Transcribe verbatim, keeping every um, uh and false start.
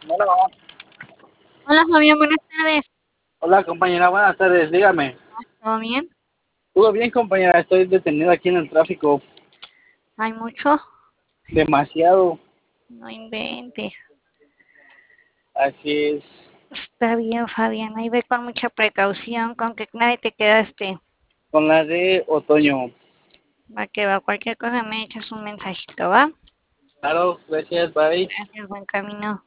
Hola, Hola Fabián, buenas tardes. hola compañera, buenas tardes, dígame. ¿Todo bien? ¿Todo bien compañera? Estoy detenido aquí en el tráfico, ¿Hay mucho? demasiado, No inventes. así es. Está bien, Fabián. Ahí ve con mucha precaución, con que nadie te quedaste. Con la de otoño. Va que va, cualquier cosa me echas un mensajito, ¿va? Claro, gracias, bye. Gracias, buen camino.